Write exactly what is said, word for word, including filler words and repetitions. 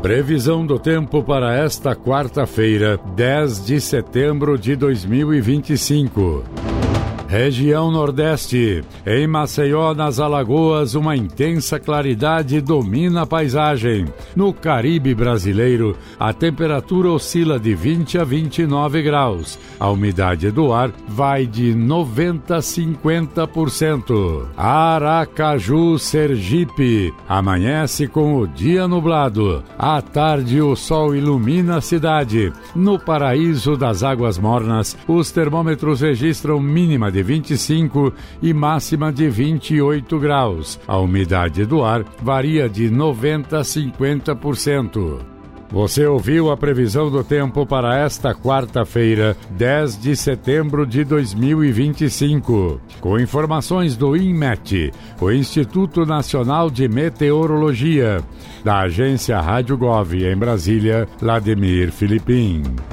Previsão do tempo para esta quarta-feira, dez de setembro de dois mil e vinte e cinco. Região Nordeste. Em Maceió, nas Alagoas, uma intensa claridade domina a paisagem. No Caribe brasileiro, a temperatura oscila de vinte a vinte e nove graus. A umidade do ar vai de noventa a cinquenta por cento. Aracaju, Sergipe. Amanhece com o dia nublado. À tarde, o sol ilumina a cidade. No paraíso das águas mornas, os termômetros registram mínima de vinte e cinco e máxima de vinte e oito graus. A umidade do ar varia de noventa a cinquenta por cento. Você ouviu a previsão do tempo para esta quarta-feira, dez de setembro de dois mil e vinte e cinco. Com informações do INMET, o Instituto Nacional de Meteorologia, da agência Rádio Gov em Brasília, Vladimir Filipim.